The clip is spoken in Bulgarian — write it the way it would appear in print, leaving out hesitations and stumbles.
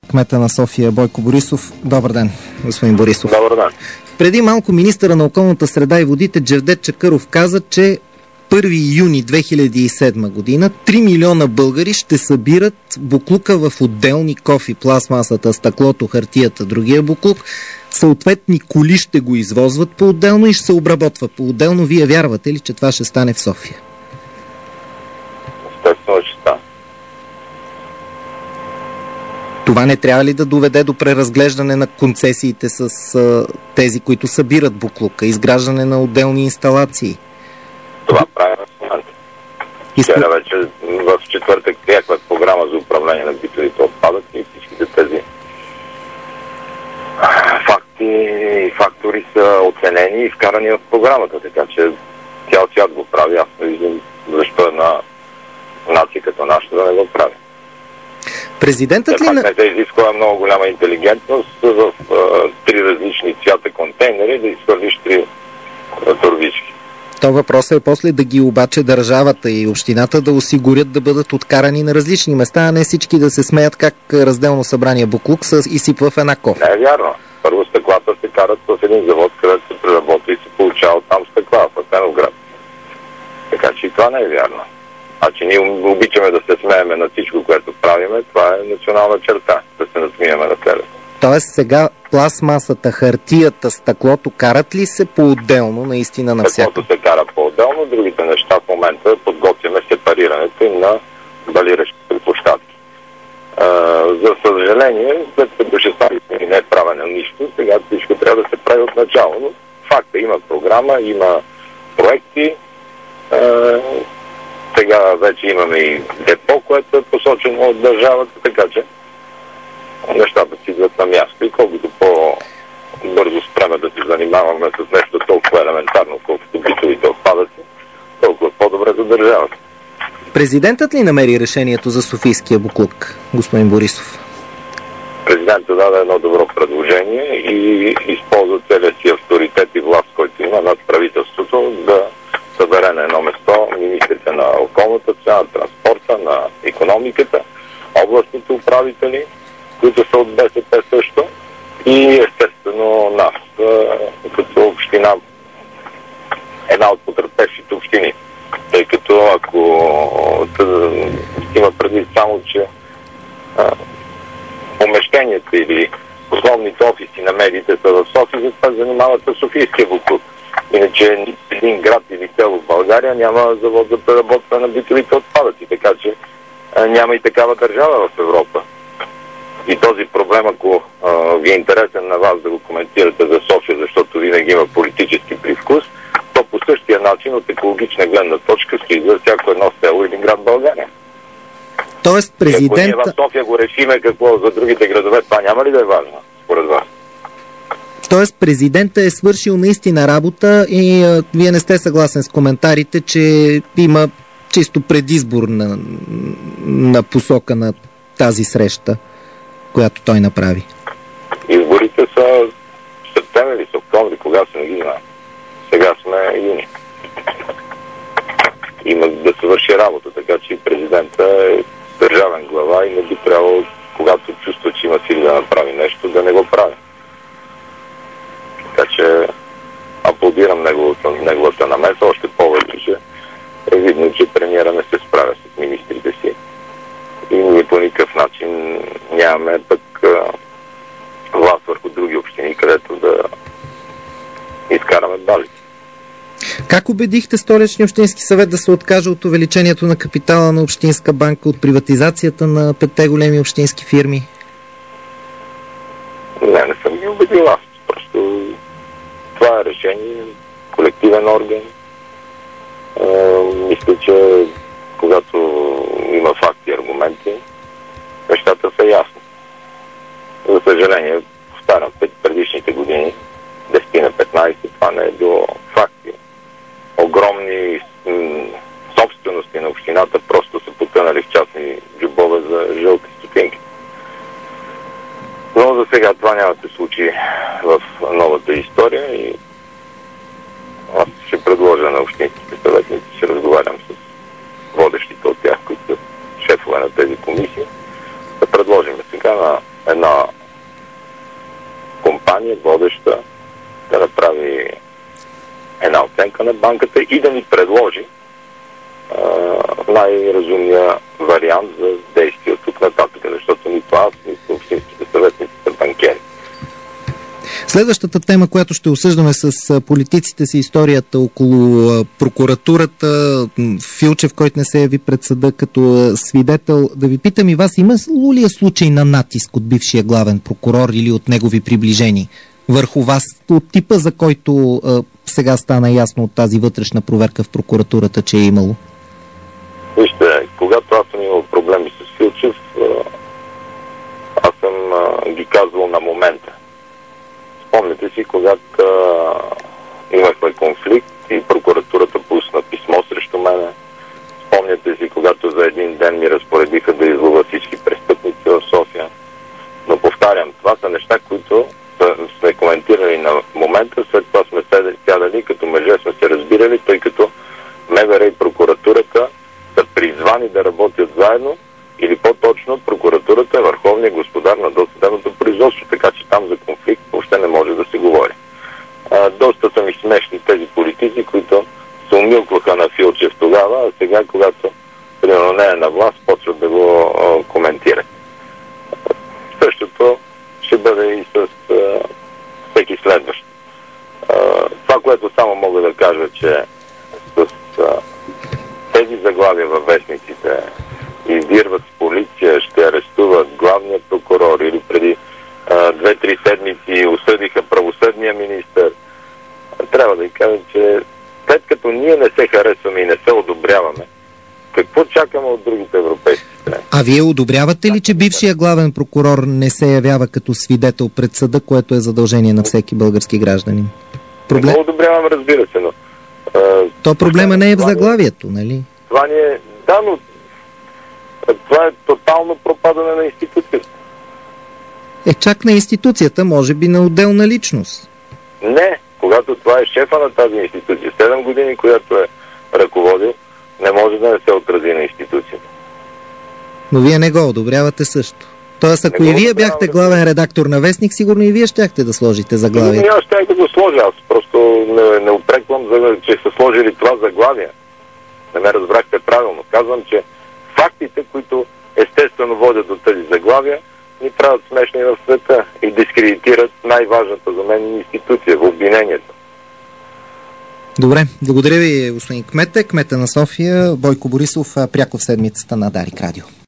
кмета на София Бойко Борисов. Добър ден, господин Борисов. Добър ден. Преди малко министъра на околната среда и водите Джевдет Чакъров каза, че 1 юни 2007 година 3 милиона българи ще събират буклука в отделни кофи, пластмасата, стъклото, хартията, другия буклук. Съответни коли ще го извозват по-отделно и ще се обработва по-отделно. Вие вярвате ли, че това ще стане в София? Естествено, ще стане. Това не трябва ли да доведе до преразглеждане на концесиите с тези, които събират буклука, изграждане на отделни инсталации? Това правим в момента. Вчера вече в четвъртък приехме програма за управление на битовите отпадъци и всичките тези факти и фактори са оценени и вкарани в програмата, така че цял свят го прави. Аз не виждам защо една нация като нашата да не го прави. Президентът ли... Не се изисква много голяма интелигентност в 3 различни цвята контейнери да изхвърлиш 3 турбички. То въпросът е после да ги обаче държавата и общината да осигурят да бъдат откарани на различни места, а не всички да се смеят как разделно събрания буклук се изсипва в една кофа. Не е вярно. Първо стъклата се карат в един завод, където се преработва и се получава там стъкла в Асеновград. Така че и това не е вярно. А че ние обичаме да се смееме на всичко, което правиме, това е национална черта, да се насмееме на себе. Тоест сега пластмасата, хартията, стъклото карат ли се по-отделно наистина на всяко? Стъклото се кара по-отделно, другите неща в момента подготвяме сепарирането им на балиращите площадки. За съжаление, след като ще стане и не е правено нищо, сега всичко трябва да се прави от начало. Но факта, има програма, има проекти. Сега вече имаме и депо, което е посочено от държавата, така че нещата си идват на място и колкото по-бързо спреме да се занимаваме с нещо толкова елементарно, колкото битовите отпадъци, толкова по-добре за държавата. Президентът ли намери решението за софийския буклук, господин Борисов? Президентът даде едно добро предложение и използва целия си авторитет и власт, който има над правителството, да събере на едно место министрите на околната среда, на транспорта, на икономиката, областните управители, които са от БСП също, и естествено нас, като община, една от потърпевшите общини. Тъй като ако има предвид само, че помещенията или основните офиси на медиите са в София, затова занимават с Софийския буклук. Иначе един град или село в България няма завод за преработване на битовите отпадъци, така че няма и такава държава в Европа. И този проблем, ако ви е интересен на вас да го коментирате за София, защото винаги има политически привкус, то по същия начин от екологична гледна точка стои за всяко едно село или град в България. Тоест президента... Ако ние в София го решиме, какво за другите градове, това няма ли да е важно, според вас? Тоест президента е свършил наистина работа и вие не сте съгласен с коментарите, че има чисто предизборна посока на тази среща, която той направи. Изборите са в септември или в октомври, кога се не ги знае. Сега сме юни. Има да се върши работа, така че президента е държавен глава и не би трябвало, когато чувства, че има сили да направи нещо, да не го прави. Така че аплодирам неговата намеса, още повече, че е видно, че премиера не се справя с министрите си. И ние по никакъв начин нямаме пък власт върху други общини, където да изкараме балите. Как убедихте Столичния общински съвет да се откаже от увеличението на капитала на Общинска банка, от приватизацията на 5 големи общински фирми? Не съм ги убедил аз. Просто това е решение, колективен орган. Мисля, че когато има факти и аргументи, нещата са ясни. За съжаление, повтарям, предишните години, 10 на 15, това не е било факти. Огромни собствености на общината просто са потънали в частни джобове за жълти стотинки. Но за сега това няма да се случи в новата история и аз ще предложа на общинските съветници, ще разговарям с водещите от тях, които са шефове на тези комисии, да предложим сега на една компания, водеща, да направи една оценка на банката и да ни предложи най-разумния вариант за действие от тук нататък, защото нито аз, нито общинските съветници са банкери. Следващата тема, която ще осъждаме с политиците, си историята около прокуратурата, Филчев, който не се яви пред съда като свидетел. Да ви питам и вас, има ли е случай на натиск от бившия главен прокурор или от негови приближени върху вас, от типа, за който сега стана ясно от тази вътрешна проверка в прокуратурата, че е имало? Вижте, когато аз съм имал проблеми с Филчев, аз съм ги казвал на момента. Спомняте си, когато имахме конфликт и прокуратурата пусна писмо срещу мене. Спомняте си, когато за един ден ми разпоредиха да излова всички престъпници в София. Но повтарям, това са неща, които сме коментирали на момента, след това сме сядали, като мъже сме се разбирали, тъй като МВР и прокуратурата са призвани да работят заедно, или по-точно прокуратурата е върховният господар на досъдебното производство, така че там за конфликт въобще не може да се говори. Доста са ми смешни тези политици, които се умилкваха на Филчев тогава, а сега, когато примерно не е на власт, почват да го коментират. Същото ще бъде и с всеки следващ. Това, което само мога да кажа, че с тези заглавия във вестниците издирват с полиция, ще арестуват главния прокурор или преди 2-3 седмици осъдиха правосъдния министър. Трябва да ви кажа, че след като ние не се харесваме и не се одобряваме, какво чакаме от другите европейски страни? А вие одобрявате ли, че бившия главен прокурор не се явява като свидетел пред съда, което е задължение на всеки български гражданин? Не го одобрявам, разбира се, но... То проблема не е в заглавието, нали? Това не е... Да, но това е тотално пропадане на институцията. Чак на институцията, може би на отделна личност. Не, когато това е шефа на тази институция, 7 години, която е ръководил, не може да не се отрази на институцията. Но вие не го одобрявате също. Тоест, ако и вие бяхте главен редактор на Вестник, сигурно и вие щяхте да сложите заглавие. Аз щях да го сложа, аз просто не упреквам, че са сложили това заглавие. Не ме разбрахте правилно. Казвам, че фактите, които естествено водят до тези заглавия, ни правят смешни в света и дискредитират най-важната за мен институция в обвинението. Добре, благодаря ви, господин кмета на София, Бойко Борисов, пряко в седмицата на Дарик Радио.